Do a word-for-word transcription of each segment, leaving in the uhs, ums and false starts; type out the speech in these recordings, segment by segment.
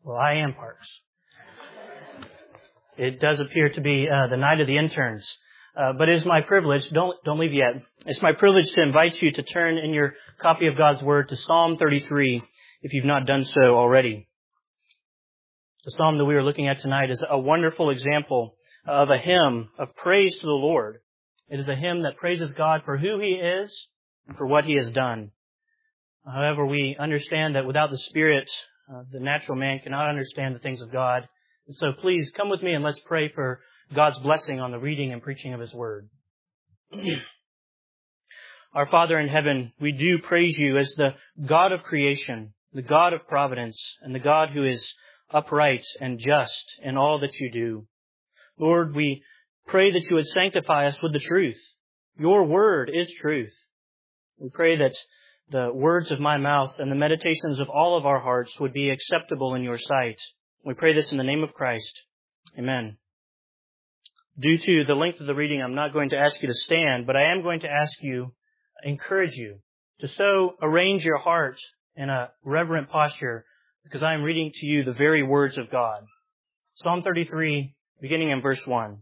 Well, I am Parks. It does appear to be uh, the night of the interns, uh, but it is my privilege, don't don't leave yet, it's my privilege to invite you to turn in your copy of God's Word to Psalm thirty-three, if you've not done so already. The psalm that we are looking at tonight is a wonderful example of a hymn of praise to the Lord. It is a hymn that praises God for who He is and for what He has done. However, we understand that without the Spirit, uh, the natural man cannot understand the things of God. And so please come with me and let's pray for God's blessing on the reading and preaching of His Word. Our Father in heaven, we do praise You as the God of creation, the God of providence, and the God who is upright and just in all that You do. Lord, we pray that You would sanctify us with the truth. Your Word is truth. We pray that the words of my mouth and the meditations of all of our hearts would be acceptable in Your sight. We pray this in the name of Christ. Amen. Due to the length of the reading, I'm not going to ask you to stand, but I am going to ask you, encourage you to so arrange your heart in a reverent posture, because I am reading to you the very words of God. Psalm thirty-three, beginning in verse one.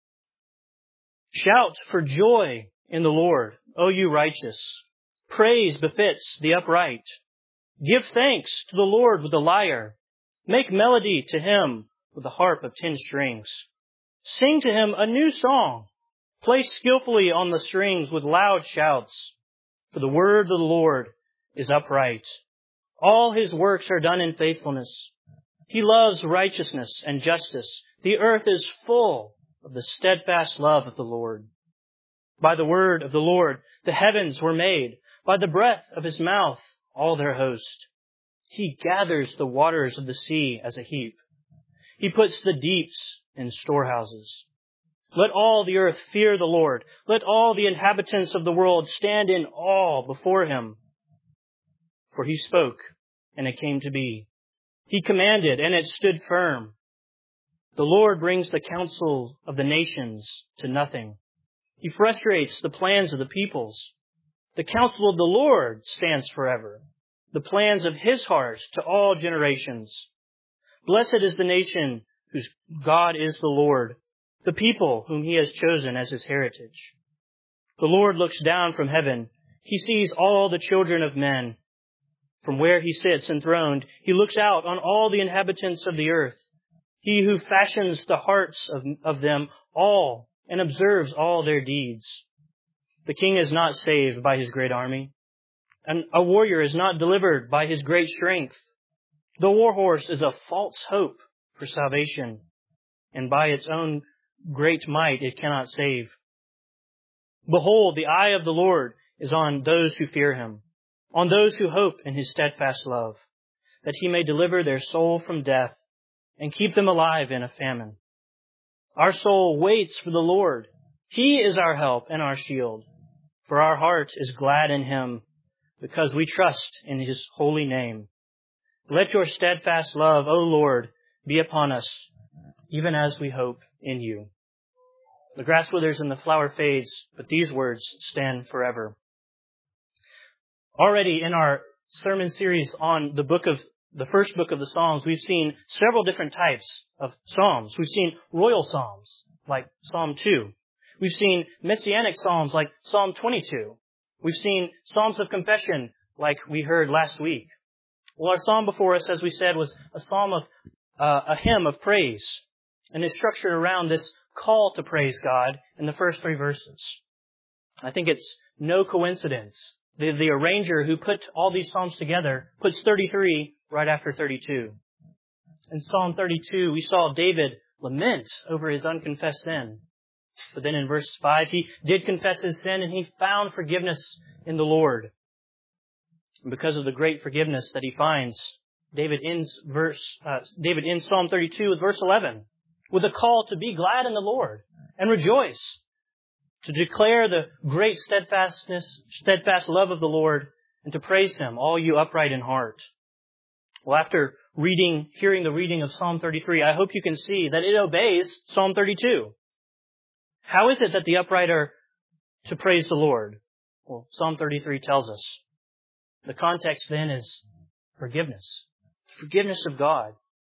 Shout for joy in the Lord, O you righteous. Praise befits the upright. Give thanks to the Lord with the lyre. Make melody to Him with the harp of ten strings. Sing to Him a new song. Play skillfully on the strings with loud shouts. For the word of the Lord is upright. All His works are done in faithfulness. He loves righteousness and justice. The earth is full of the steadfast love of the Lord. By the word of the Lord the heavens were made. By the breath of His mouth all their host. He gathers the waters of the sea as a heap. He puts the deeps in storehouses. Let all the earth fear the Lord. Let all the inhabitants of the world stand in awe before Him. For He spoke, and it came to be. He commanded, and it stood firm. The Lord brings the counsel of the nations to nothing. He frustrates the plans of the peoples. The counsel of the Lord stands forever, the plans of His heart to all generations. Blessed is the nation whose God is the Lord, the people whom He has chosen as His heritage. The Lord looks down from heaven. He sees all the children of men. From where He sits enthroned, He looks out on all the inhabitants of the earth. He who fashions the hearts of, of them all and observes all their deeds. The king is not saved by his great army, and a warrior is not delivered by his great strength. The war horse is a false hope for salvation, and by its own great might it cannot save. Behold, the eye of the Lord is on those who fear Him, on those who hope in His steadfast love, that He may deliver their soul from death and keep them alive in a famine. Our soul waits for the Lord. He is our help and our shield. For our heart is glad in Him, because we trust in His holy name. Let Your steadfast love, O Lord, be upon us, even as we hope in You. The grass withers and the flower fades, but these words stand forever. Already in our sermon series on the book of the first book of the Psalms, we've seen several different types of psalms. We've seen royal psalms, like Psalm two. We've seen messianic psalms like Psalm twenty-two. We've seen psalms of confession like we heard last week. Well, our psalm before us, as we said, was a psalm of, uh, a hymn of praise. And it's structured around this call to praise God in the first three verses. I think it's no coincidence. The, the arranger who put all these psalms together puts thirty-three right after thirty-two. In Psalm thirty-two, we saw David lament over his unconfessed sin. But then in verse five, he did confess his sin and he found forgiveness in the Lord. And because of the great forgiveness that he finds, David ends verse, uh, David ends Psalm thirty-two with verse eleven, with a call to be glad in the Lord and rejoice, to declare the great steadfastness, steadfast love of the Lord, and to praise Him, all you upright in heart. Well, after reading, hearing the reading of Psalm thirty-three, I hope you can see that it obeys Psalm thirty-two. How is it that the upright are to praise the Lord? Well, Psalm thirty-three tells us. The context then is forgiveness. The forgiveness of God.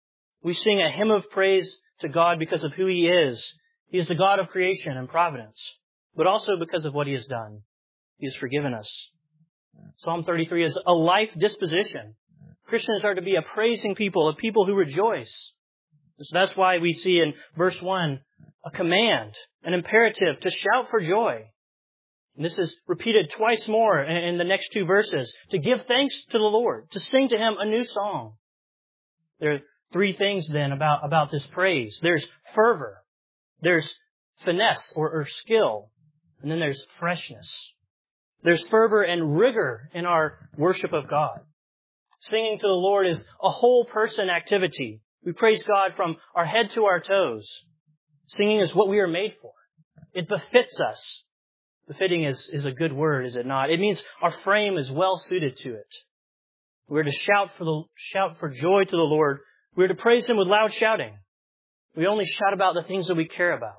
We sing a hymn of praise to God because of who He is. He is the God of creation and providence, but also because of what He has done. He has forgiven us. Psalm thirty-three is a life disposition. Christians are to be a praising people, a people who rejoice. So that's why we see in verse one a command, an imperative to shout for joy. And this is repeated twice more in the next two verses. To give thanks to the Lord, to sing to Him a new song. There are three things then about, about this praise. There's fervor. There's finesse or, or skill. And then there's freshness. There's fervor and rigor in our worship of God. Singing to the Lord is a whole person activity. We praise God from our head to our toes. Singing is what we are made for. It befits us. Befitting is, is a good word, is it not? It means our frame is well suited to it. We're to shout for the, shout for joy to the Lord. We're to praise Him with loud shouting. We only shout about the things that we care about.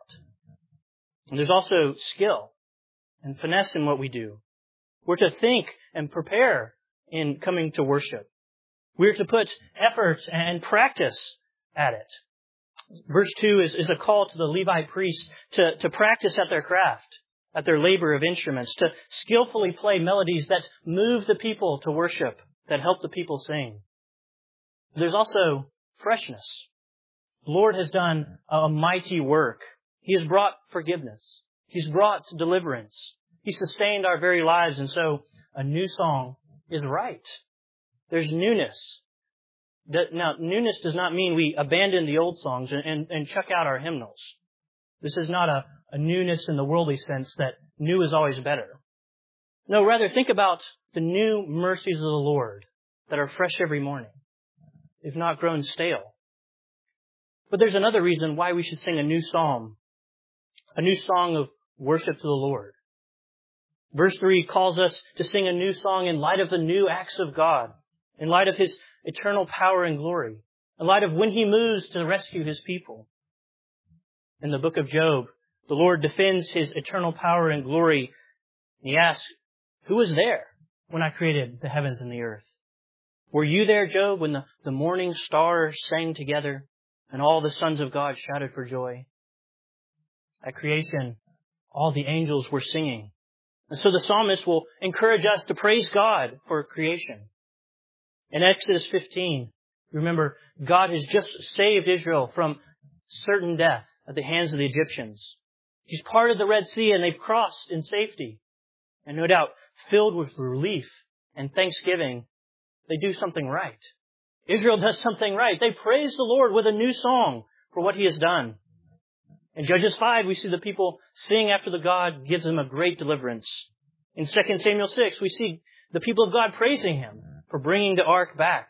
And there's also skill and finesse in what we do. We're to think and prepare in coming to worship. We're to put effort and practice at it. Verse two is, is a call to the Levite priests to, to practice at their craft, at their labor of instruments, to skillfully play melodies that move the people to worship, that help the people sing. There's also freshness. The Lord has done a mighty work. He has brought forgiveness. He's brought deliverance. He sustained our very lives, and so a new song is right. There's newness. Now, newness does not mean we abandon the old songs and, and, and chuck out our hymnals. This is not a, a newness in the worldly sense that new is always better. No, rather think about the new mercies of the Lord that are fresh every morning. They've not grown stale. But there's another reason why we should sing a new psalm, a new song of worship to the Lord. Verse three calls us to sing a new song in light of the new acts of God, in light of His eternal power and glory, in light of when He moves to rescue His people. In the book of Job, the Lord defends His eternal power and glory. He asks, who was there when I created the heavens and the earth? Were you there, Job, when the, the morning stars sang together and all the sons of God shouted for joy? At creation, all the angels were singing. And so the psalmist will encourage us to praise God for creation. In Exodus fifteen, remember, God has just saved Israel from certain death at the hands of the Egyptians. He's parted the Red Sea and they've crossed in safety. And no doubt, filled with relief and thanksgiving, they do something right. Israel does something right. They praise the Lord with a new song for what He has done. In Judges five, we see the people sing after the God gives them a great deliverance. In Second Samuel six, we see the people of God praising Him for bringing the ark back.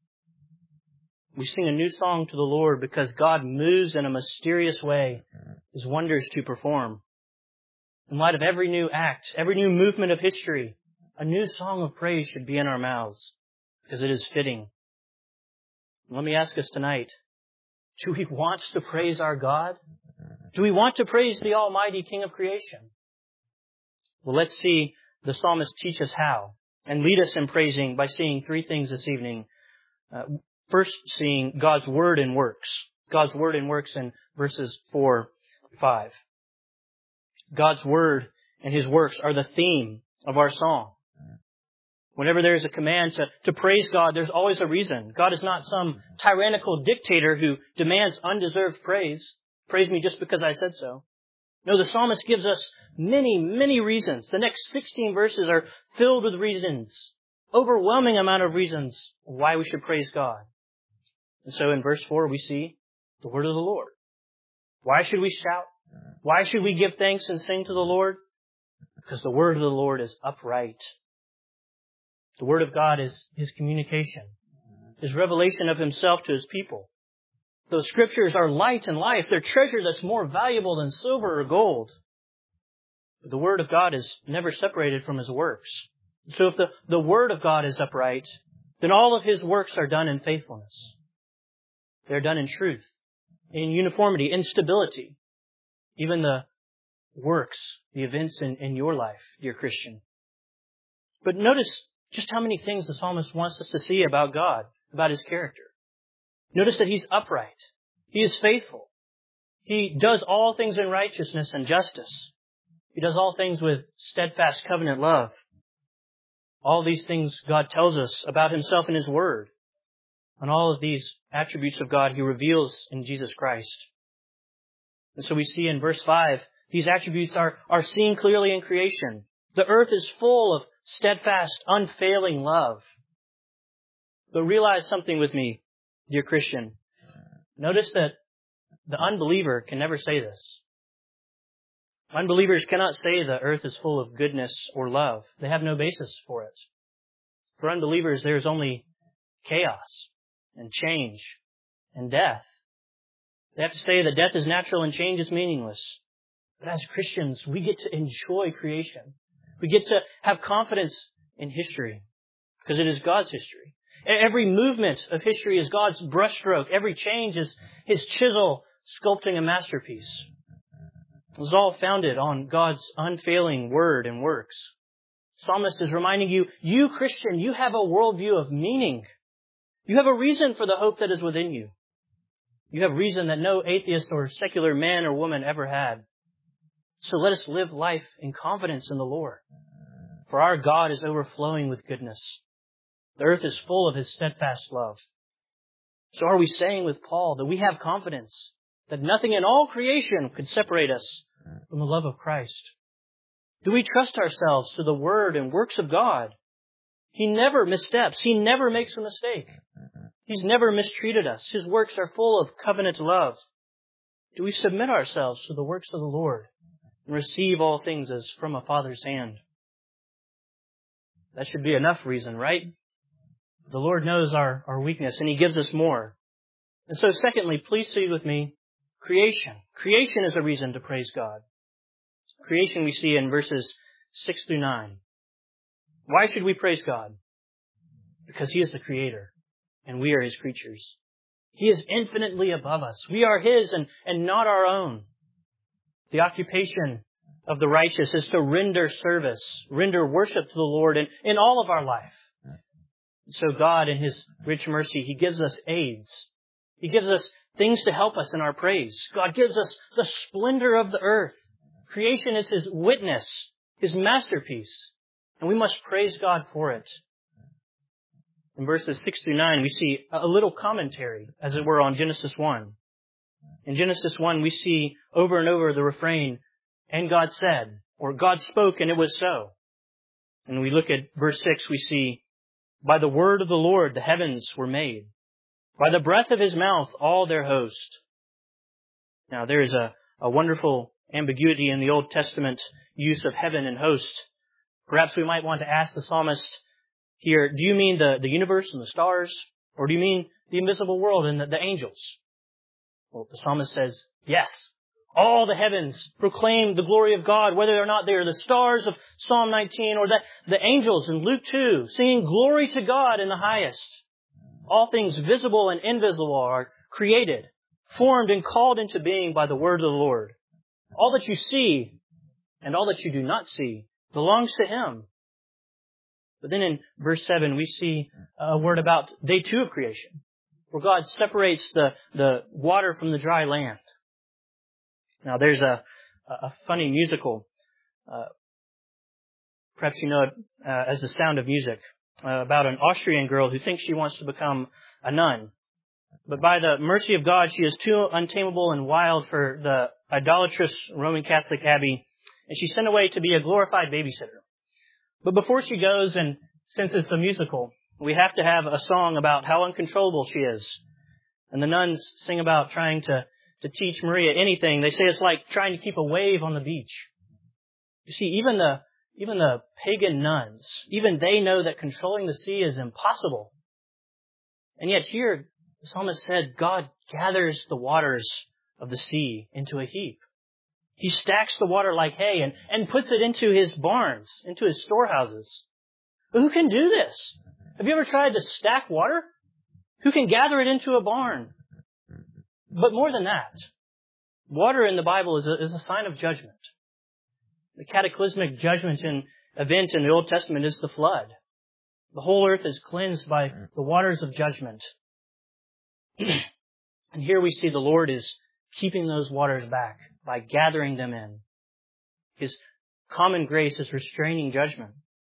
We sing a new song to the Lord because God moves in a mysterious way His wonders to perform. In light of every new act, every new movement of history, a new song of praise should be in our mouths because it is fitting. Let me ask us tonight, do we want to praise our God? Do we want to praise the Almighty King of creation? Well, let's see the psalmist teach us how and lead us in praising by seeing three things this evening. Uh, first, seeing God's Word and works. God's Word and works in verses four, five. God's Word and His works are the theme of our song. Whenever there is a command to, to praise God, there's always a reason. God is not some tyrannical dictator who demands undeserved praise. Praise me just because I said so. No, the psalmist gives us many, many reasons. The next sixteen verses are filled with reasons. Overwhelming amount of reasons why we should praise God. And so in verse four, we see the word of the Lord. Why should we shout? Why should we give thanks and sing to the Lord? Because the word of the Lord is upright. The word of God is His communication, His revelation of Himself to His people. Those scriptures are light and life. They're treasure that's more valuable than silver or gold. But the word of God is never separated from His works. So if the, the word of God is upright, then all of His works are done in faithfulness. They're done in truth, in uniformity, in stability. Even the works, the events in, in your life, dear Christian. But notice just how many things the psalmist wants us to see about God, about His character. Notice that He's upright. He is faithful. He does all things in righteousness and justice. He does all things with steadfast covenant love. All these things God tells us about Himself in His Word. And all of these attributes of God He reveals in Jesus Christ. And so we see in verse five, these attributes are, are seen clearly in creation. The earth is full of steadfast, unfailing love. But realize something with me, dear Christian. Notice that the unbeliever can never say this. Unbelievers cannot say the earth is full of goodness or love. They have no basis for it. For unbelievers, there is only chaos and change and death. They have to say that death is natural and change is meaningless. But as Christians, we get to enjoy creation. We get to have confidence in history because it is God's history. Every movement of history is God's brushstroke. Every change is His chisel sculpting a masterpiece. It was all founded on God's unfailing word and works. Psalmist is reminding you, you Christian, you have a worldview of meaning. You have a reason for the hope that is within you. You have reason that no atheist or secular man or woman ever had. So let us live life in confidence in the Lord. For our God is overflowing with goodness. The earth is full of His steadfast love. So are we saying with Paul that we have confidence that nothing in all creation could separate us from the love of Christ? Do we trust ourselves to the word and works of God? He never missteps. He never makes a mistake. He's never mistreated us. His works are full of covenant love. Do we submit ourselves to the works of the Lord and receive all things as from a Father's hand? That should be enough reason, right? The Lord knows our, our weakness, and He gives us more. And so secondly, please see with me, creation. Creation is a reason to praise God. Creation we see in verses six through nine. Why should we praise God? Because He is the Creator, and we are His creatures. He is infinitely above us. We are His and, and not our own. The occupation of the righteous is to render service, render worship to the Lord in, in all of our life. So God, in His rich mercy, He gives us aids. He gives us things to help us in our praise. God gives us the splendor of the earth. Creation is His witness, His masterpiece. And we must praise God for it. In verses six through nine, we see a little commentary, as it were, on Genesis one. In Genesis one, we see over and over the refrain, and God said, or God spoke and it was so. And we look at verse six, we see, by the word of the Lord the heavens were made. By the breath of His mouth all their host. Now there is a, a wonderful ambiguity in the Old Testament use of heaven and host. Perhaps we might want to ask the psalmist here, do you mean the, the universe and the stars? Or do you mean the invisible world and the, the angels? Well, the psalmist says, yes. All the heavens proclaim the glory of God, whether or not they are the stars of Psalm nineteen or the, the angels in Luke two, singing glory to God in the highest. All things visible and invisible are created, formed and called into being by the word of the Lord. All that you see and all that you do not see belongs to Him. But then in verse seven, we see a word about day two of creation, where God separates the, the water from the dry land. Now, there's a, a funny musical, uh, perhaps you know it uh, as The Sound of Music, uh, about an Austrian girl who thinks she wants to become a nun. But by the mercy of God, she is too untamable and wild for the idolatrous Roman Catholic abbey, and she's sent away to be a glorified babysitter. But before she goes, and since it's a musical, we have to have a song about how uncontrollable she is. And the nuns sing about trying to to teach Maria anything. They say it's like trying to keep a wave on the beach. You see, even the even the pagan nuns, even they know that controlling the sea is impossible. And yet here, the psalmist said, God gathers the waters of the sea into a heap. He stacks the water like hay and, and puts it into His barns, into His storehouses. But who can do this? Have you ever tried to stack water? Who can gather it into a barn? But more than that, water in the Bible is a, is a sign of judgment. The cataclysmic judgment and event in the Old Testament is the flood. The whole earth is cleansed by the waters of judgment. And here we see the Lord is keeping those waters back by gathering them in. His common grace is restraining judgment.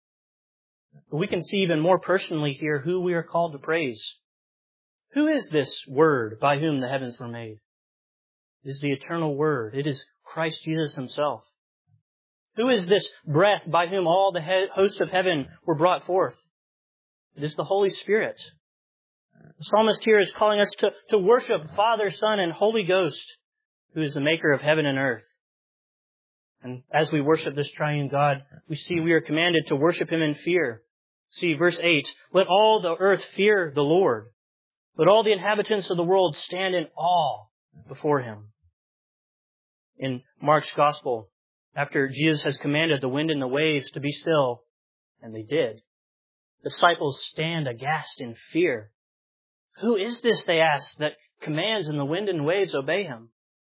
But we can see even more personally here who we are called to praise. Who is this Word by whom the heavens were made? It is the eternal Word. It is Christ Jesus Himself. Who is this breath by whom all the he- hosts of heaven were brought forth? It is the Holy Spirit. The psalmist here is calling us to, to worship Father, Son, and Holy Ghost, who is the maker of heaven and earth. And as we worship this triune God, we see we are commanded to worship Him in fear. See, verse eight, let all the earth fear the Lord. Let all the inhabitants of the world stand in awe before Him. In Mark's Gospel, after Jesus has commanded the wind and the waves to be still, and they did, the disciples stand aghast in fear. Who is this, they ask, that commands and the wind and waves obey Him?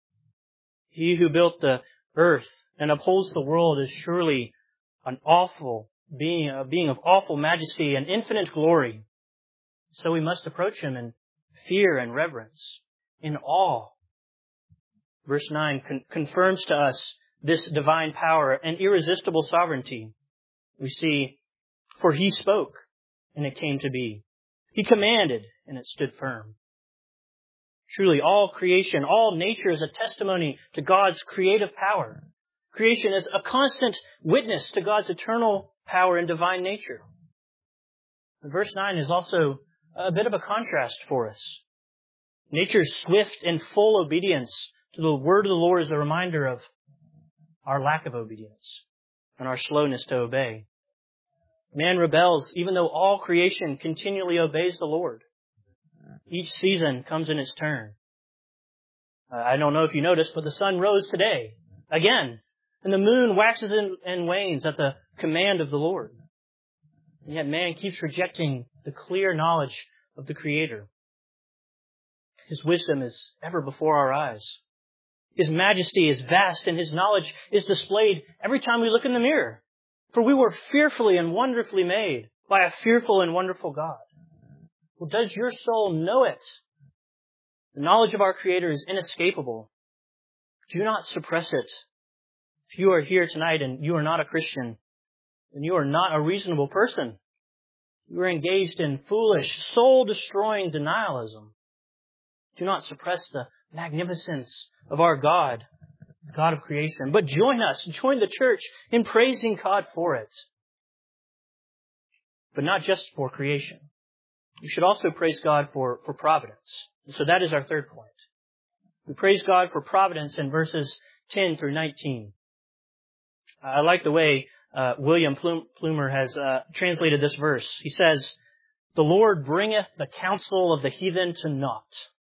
He who built the earth and upholds the world is surely an awful being, a being of awful majesty and infinite glory. So we must approach Him in fear and reverence, in awe. Verse nine con- confirms to us this divine power and irresistible sovereignty. We see, for He spoke, and it came to be. He commanded, and it stood firm. Truly, all creation, all nature is a testimony to God's creative power. Creation is a constant witness to God's eternal power and divine nature. And verse nine is also a bit of a contrast for us. Nature's swift and full obedience to the word of the Lord is a reminder of our lack of obedience and our slowness to obey. Man rebels even though all creation continually obeys the Lord. Each season comes in its turn. Uh, I don't know if you noticed, but the sun rose today, again, and the moon waxes and, and wanes at the command of the Lord. And yet man keeps rejecting the clear knowledge of the Creator. His wisdom is ever before our eyes. His majesty is vast, and His knowledge is displayed every time we look in the mirror. For we were fearfully and wonderfully made by a fearful and wonderful God. Well, does your soul know it? The knowledge of our Creator is inescapable. Do not suppress it. If you are here tonight and you are not a Christian, then you are not a reasonable person. You are engaged in foolish, soul-destroying denialism. Do not suppress the magnificence of our God, the God of creation. But join us, join the church in praising God for it. But not just for creation. We should also praise God for, for providence. So that is our third point. We praise God for providence in verses ten through nineteen. I like the way uh, William Plumer has uh, translated this verse. He says, "The Lord bringeth the counsel of the heathen to naught."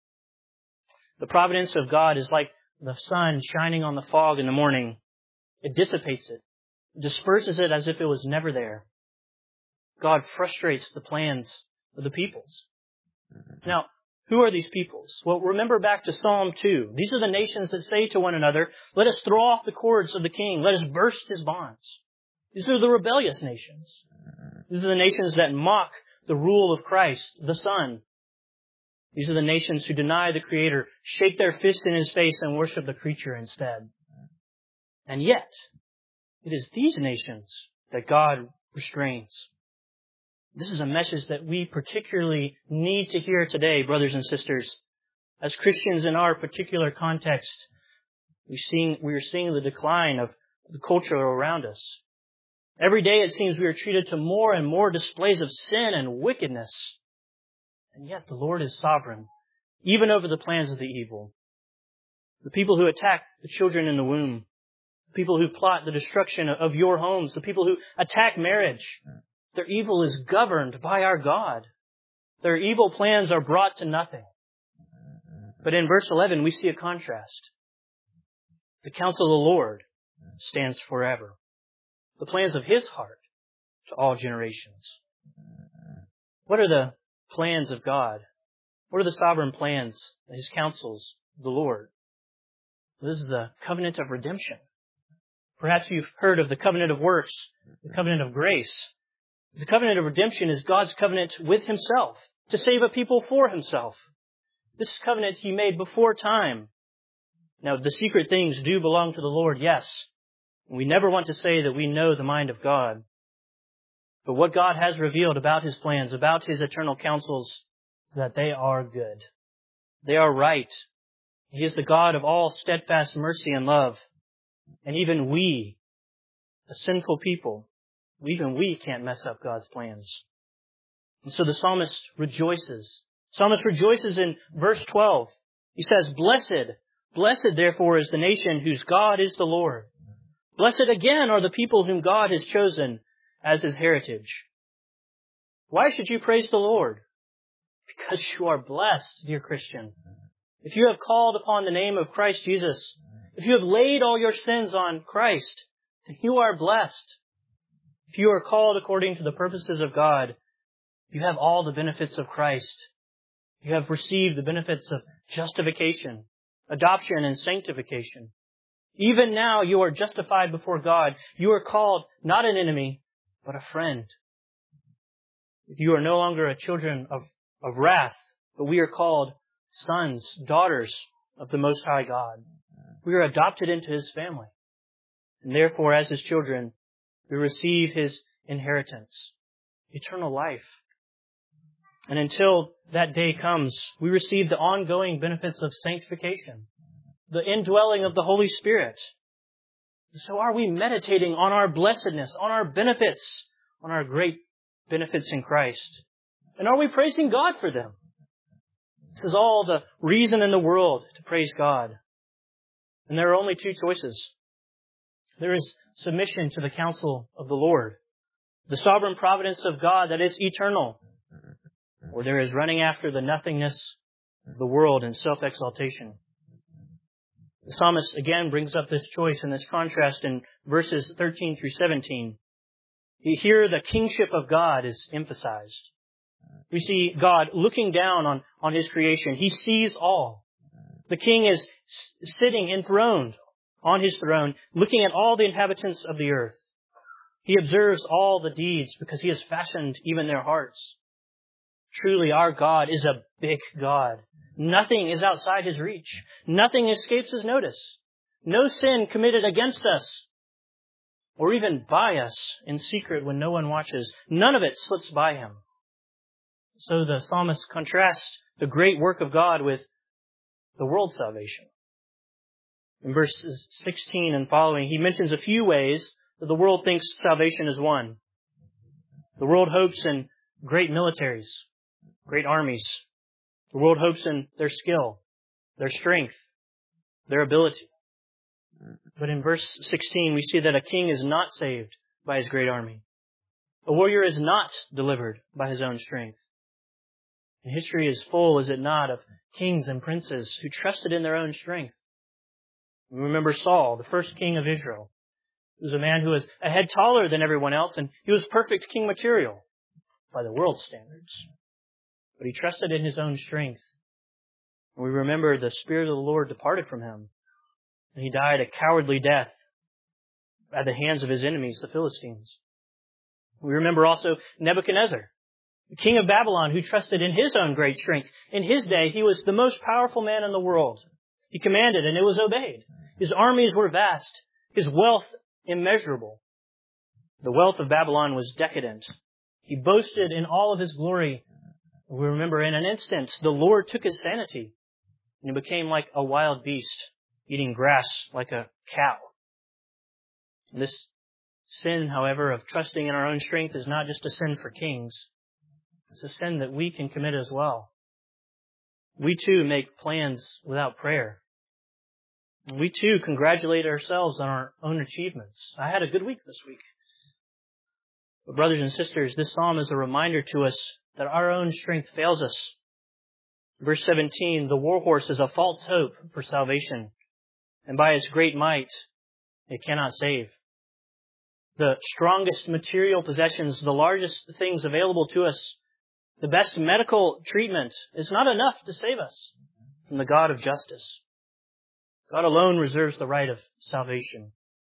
The providence of God is like the sun shining on the fog in the morning. It dissipates it, disperses it as if it was never there. God frustrates the plans of the peoples. Now, who are these peoples? Well, remember back to Psalm two. These are the nations that say to one another, "Let us throw off the cords of the king. Let us burst his bonds." These are the rebellious nations. These are the nations that mock the rule of Christ, the Son. These are the nations who deny the Creator, shake their fist in His face, and worship the creature instead. And yet, it is these nations that God restrains. This is a message that we particularly need to hear today, brothers and sisters. As Christians in our particular context, we seeing, we are seeing the decline of the culture around us. Every day it seems we are treated to more and more displays of sin and wickedness. And yet the Lord is sovereign, even over the plans of the evil. The people who attack the children in the womb, the people who plot the destruction of your homes, the people who attack marriage, their evil is governed by our God. Their evil plans are brought to nothing. But in verse eleven, we see a contrast. The counsel of the Lord stands forever. The plans of His heart to all generations. What are the plans of God? What are the sovereign plans, His counsels, the Lord? This is the covenant of redemption. Perhaps you've heard of the covenant of works, the covenant of grace. The covenant of redemption is God's covenant with Himself to save a people for Himself. This covenant He made before time. Now, the secret things do belong to the Lord, yes. We never want to say that we know the mind of God. But what God has revealed about His plans, about His eternal counsels, is that they are good. They are right. He is the God of all steadfast mercy and love. And even we, a sinful people, even we can't mess up God's plans. And so the psalmist rejoices. Psalmist rejoices in verse twelve. He says, Blessed, blessed therefore is the nation whose God is the Lord. Blessed again are the people whom God has chosen as His heritage. Why should you praise the Lord? Because you are blessed, dear Christian. If you have called upon the name of Christ Jesus, if you have laid all your sins on Christ, then you are blessed. If you are called according to the purposes of God, you have all the benefits of Christ. You have received the benefits of justification, adoption, and sanctification. Even now you are justified before God. You are called not an enemy, but a friend. If you are no longer a children of, of wrath, but we are called sons, daughters of the Most High God. We are adopted into His family. And therefore, as His children, we receive His inheritance, eternal life. And until that day comes, we receive the ongoing benefits of sanctification, the indwelling of the Holy Spirit. So are we meditating on our blessedness, on our benefits, on our great benefits in Christ? And are we praising God for them? This is all the reason in the world to praise God. And there are only two choices. There is submission to the counsel of the Lord, the sovereign providence of God that is eternal, or there is running after the nothingness of the world and self-exaltation. The psalmist again brings up this choice and this contrast in verses thirteen through seventeen. Here the kingship of God is emphasized. We see God looking down on, on His creation. He sees all. The king is s- sitting enthroned on His throne, looking at all the inhabitants of the earth. He observes all the deeds because He has fashioned even their hearts. Truly, our God is a big God. Nothing is outside His reach. Nothing escapes His notice. No sin committed against us or even by us in secret when no one watches. None of it slips by Him. So the psalmist contrasts the great work of God with the world's salvation. In verses sixteen and following, he mentions a few ways that the world thinks salvation is won. The world hopes in great militaries, great armies. The world hopes in their skill, their strength, their ability. But in verse sixteen, we see that a king is not saved by his great army. A warrior is not delivered by his own strength. And history is full, is it not, of kings and princes who trusted in their own strength. We remember Saul, the first king of Israel. He was a man who was a head taller than everyone else, and he was perfect king material by the world's standards. But he trusted in his own strength. And we remember the Spirit of the Lord departed from him, and he died a cowardly death at the hands of his enemies, the Philistines. We remember also Nebuchadnezzar, the king of Babylon, who trusted in his own great strength. In his day, he was the most powerful man in the world. He commanded, and it was obeyed. His armies were vast, his wealth immeasurable. The wealth of Babylon was decadent. He boasted in all of his glory. We remember in an instant, the Lord took his sanity, and he became like a wild beast, eating grass like a cow. And this sin, however, of trusting in our own strength is not just a sin for kings. It's a sin that we can commit as well. We too make plans without prayer. And we too congratulate ourselves on our own achievements. I had a good week this week. But brothers and sisters, this psalm is a reminder to us that our own strength fails us. Verse seventeen, the war horse is a false hope for salvation, and by its great might, it cannot save. The strongest material possessions, the largest things available to us, the best medical treatment is not enough to save us from the God of justice. God alone reserves the right of salvation.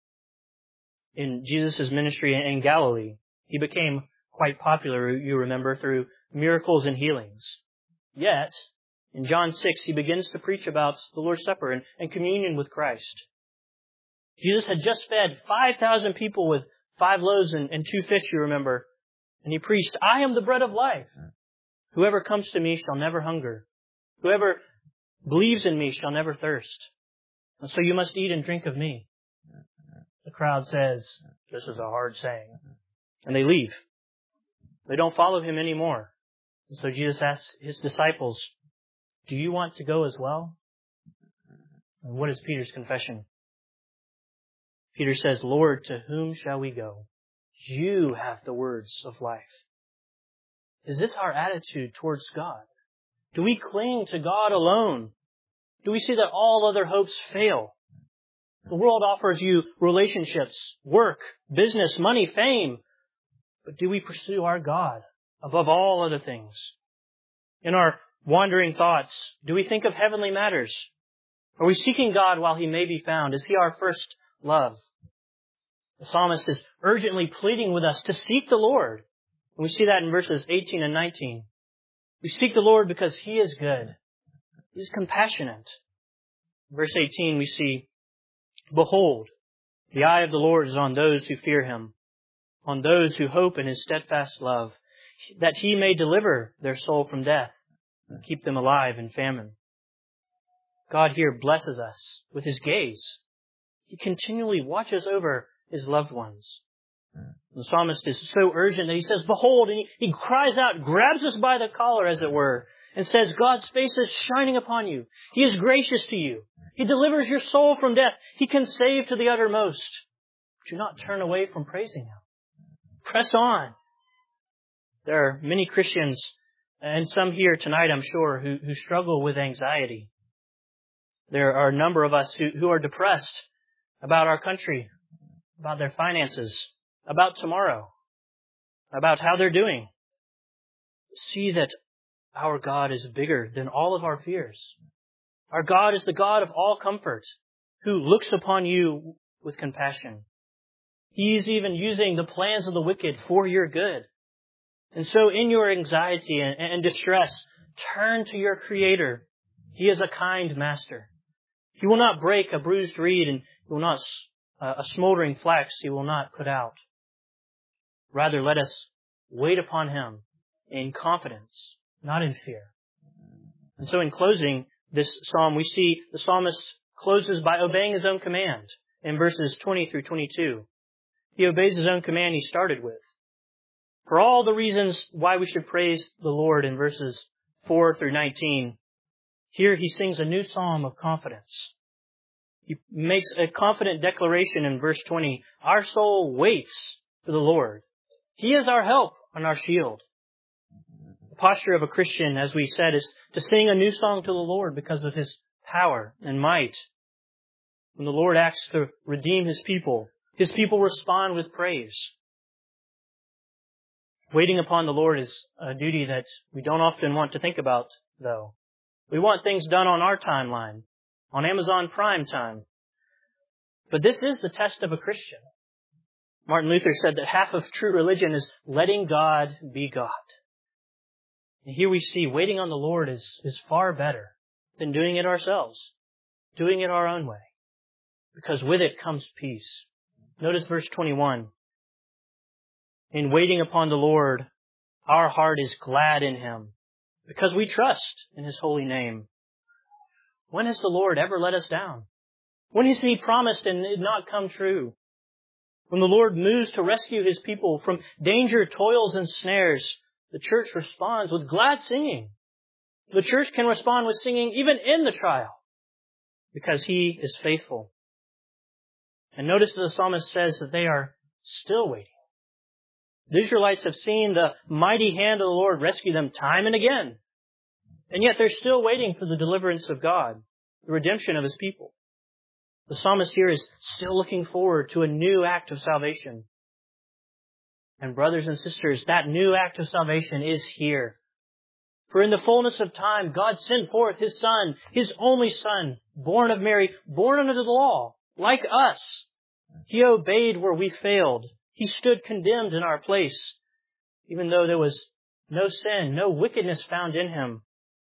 In Jesus' ministry in Galilee, he became quite popular, you remember, through miracles and healings. Yet, In John six, he begins to preach about the Lord's Supper and, and communion with Christ. Jesus had just fed five thousand people with five loaves and, and two fish, you remember. And he preached, I am the bread of life. Whoever comes to me shall never hunger. Whoever believes in me shall never thirst. And so you must eat and drink of me. The crowd says, this is a hard saying. And they leave. They don't follow him anymore. And so Jesus asks his disciples, do you want to go as well? And what is Peter's confession? Peter says, Lord, to whom shall we go? You have the words of life. Is this our attitude towards God? Do we cling to God alone? Do we see that all other hopes fail? The world offers you relationships, work, business, money, fame. But do we pursue our God above all other things? In our wandering thoughts, do we think of heavenly matters? Are we seeking God while He may be found? Is He our first love? The psalmist is urgently pleading with us to seek the Lord. And we see that in verses eighteen and nineteen. We seek the Lord because He is good. He is compassionate. In verse eighteen we see, behold, the eye of the Lord is on those who fear Him, on those who hope in His steadfast love, that He may deliver their soul from death and keep them alive in famine. God here blesses us with His gaze. He continually watches over His loved ones. The psalmist is so urgent that he says, behold, and he, he cries out, grabs us by the collar, as it were, and says, God's face is shining upon you. He is gracious to you. He delivers your soul from death. He can save to the uttermost. Do not turn away from praising Him. Press on. There are many Christians, and some here tonight, I'm sure, who, who struggle with anxiety. There are a number of us who, who are depressed about our country, about their finances, about tomorrow, about how they're doing. See that our God is bigger than all of our fears. Our God is the God of all comfort, who looks upon you with compassion. He's even using the plans of the wicked for your good. And so in your anxiety and, and distress, turn to your Creator. He is a kind master. He will not break a bruised reed, and He will not uh, a smoldering flax He will not put out. Rather, let us wait upon Him in confidence, not in fear. And so in closing this psalm, we see the psalmist closes by obeying his own command in verses twenty through twenty-two. He obeys his own command he started with. For all the reasons why we should praise the Lord in verses four through nineteen, here he sings a new psalm of confidence. He makes a confident declaration in verse twenty. Our soul waits for the Lord. He is our help and our shield. The posture of a Christian, as we said, is to sing a new song to the Lord because of His power and might. When the Lord acts to redeem His people, His people respond with praise. Waiting upon the Lord is a duty that we don't often want to think about, though. We want things done on our timeline, on Amazon Prime time. But this is the test of a Christian. Martin Luther said that half of true religion is letting God be God. And here we see waiting on the Lord is, is far better than doing it ourselves, doing it our own way, because with it comes peace. Notice verse twenty-one. In waiting upon the Lord, our heart is glad in Him, because we trust in His holy name. When has the Lord ever let us down? When has He promised and it not come true? When the Lord moves to rescue His people from danger, toils, and snares, the church responds with glad singing. The church can respond with singing even in the trial, because He is faithful. And notice that the psalmist says that they are still waiting. The Israelites have seen the mighty hand of the Lord rescue them time and again. And yet they're still waiting for the deliverance of God, the redemption of His people. The psalmist here is still looking forward to a new act of salvation. And brothers and sisters, that new act of salvation is here. For in the fullness of time, God sent forth His Son, His only Son, born of Mary, born under the law, like us. He obeyed where we failed. He stood condemned in our place, even though there was no sin, no wickedness found in Him.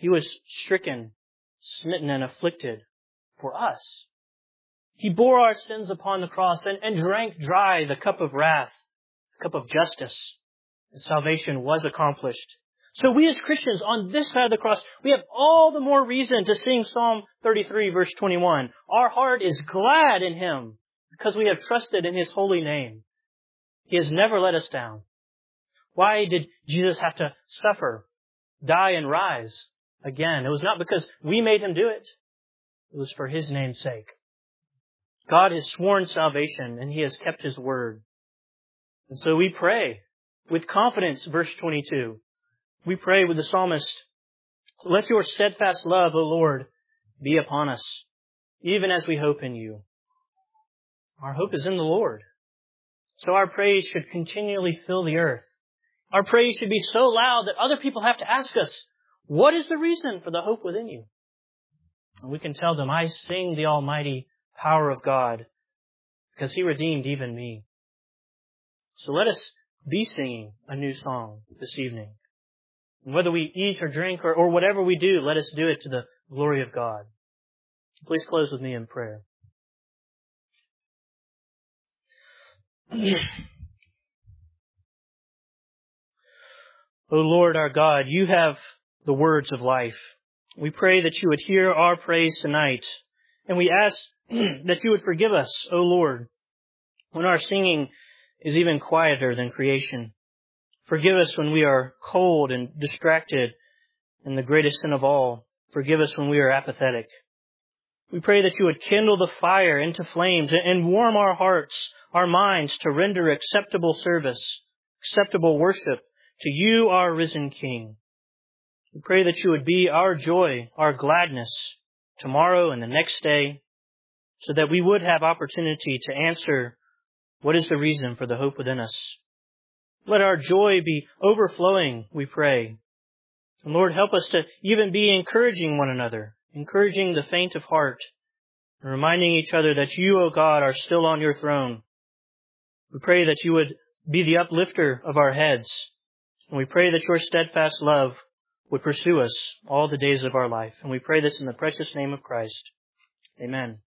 He was stricken, smitten, and afflicted for us. He bore our sins upon the cross and, and drank dry the cup of wrath, the cup of justice. And salvation was accomplished. So we as Christians on this side of the cross, we have all the more reason to sing Psalm thirty-three verse twenty-one. Our heart is glad in Him because we have trusted in His holy name. He has never let us down. Why did Jesus have to suffer, die, and rise again? It was not because we made Him do it. It was for His name's sake. God has sworn salvation and He has kept His word. And so we pray with confidence, verse twenty-two. We pray with the psalmist, let your steadfast love, O Lord, be upon us, even as we hope in you. Our hope is in the Lord. So our praise should continually fill the earth. Our praise should be so loud that other people have to ask us, what is the reason for the hope within you? And we can tell them, I sing the almighty power of God because He redeemed even me. So let us be singing a new song this evening. And whether we eat or drink or, or whatever we do, let us do it to the glory of God. Please close with me in prayer. O Lord our God, you have the words of life. We pray that you would hear our praise tonight. And we ask that you would forgive us, O Lord, when our singing is even quieter than creation. Forgive us when we are cold and distracted, and the greatest sin of all, forgive us when we are apathetic. We pray that you would kindle the fire into flames and warm our hearts, our minds to render acceptable service, acceptable worship to you, our risen King. We pray that you would be our joy, our gladness tomorrow and the next day, so that we would have opportunity to answer what is the reason for the hope within us. Let our joy be overflowing, we pray. And Lord, help us to even be encouraging one another, encouraging the faint of heart, and reminding each other that you, O God, are still on your throne. We pray that you would be the uplifter of our heads, and we pray that your steadfast love would pursue us all the days of our life. And we pray this in the precious name of Christ. Amen.